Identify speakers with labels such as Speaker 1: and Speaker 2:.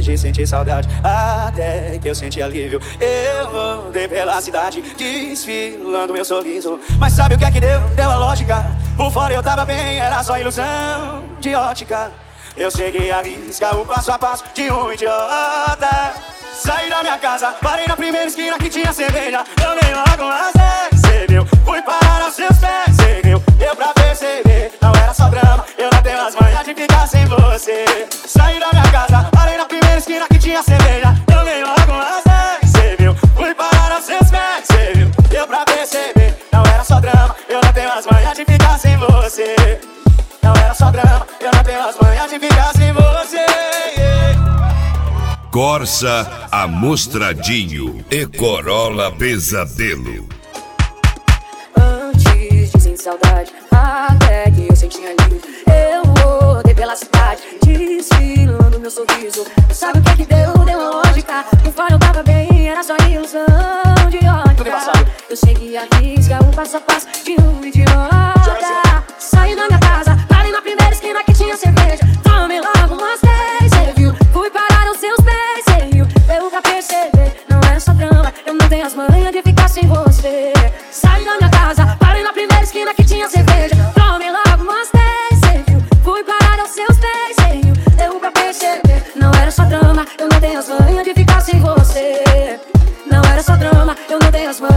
Speaker 1: de sentir saudade, até que eu senti alívio. Eu rodei pela cidade, desfilando meu sorriso. Mas sabe o que é que deu? Deu a lógica. Por fora eu tava bem, era só ilusão de ótica. Eu cheguei a riscar o passo a passo de um idiota. Saí da minha casa, parei na primeira esquina que tinha cerveja. Tomei logo umas 10, cê viu? Fui parar aos seus pés, cê viu? Deu pra perceber, não era só drama. Eu não tenho as manhas de ficar sem você. Saí da minha casa, parei na primeira esquina que tinha cerveja. Tomei logo umas 10, cê viu? Fui parar aos seus pés, cê viu? Deu pra perceber, não era só drama. Eu não tenho as manhas de ficar sem você. Não era só drama, eu não tenho as manhas de ficar sem você.
Speaker 2: Corsa Amostradinho e Corolla Pesadelo.
Speaker 3: Antes de sentir saudade, até que eu senti alívio. Eu rodei pela cidade, desfilando meu sorriso. Sabe o que é que deu? Deu uma lógica. Por fora eu tava bem, era só ilusão de ótica. Eu segui a risca, um passo a passo de um idiota. Saí da minha casa, parei na primeira esquina que tinha cerveja. Tomei logo umas 10, cê viu? Fui parar aos seus pés, cê viu? Deu pra perceber, não é só drama. Eu não tenho as manhas de ficar sem você. Saí da minha casa, parei na primeira esquina que tinha cerveja. Tomei logo umas 10, cê viu? Fui parar aos seus pés, cê viu? Deu pra perceber, não era só drama. Eu não tenho as manhas de ficar sem você. Não era só drama, eu não tenho as manhas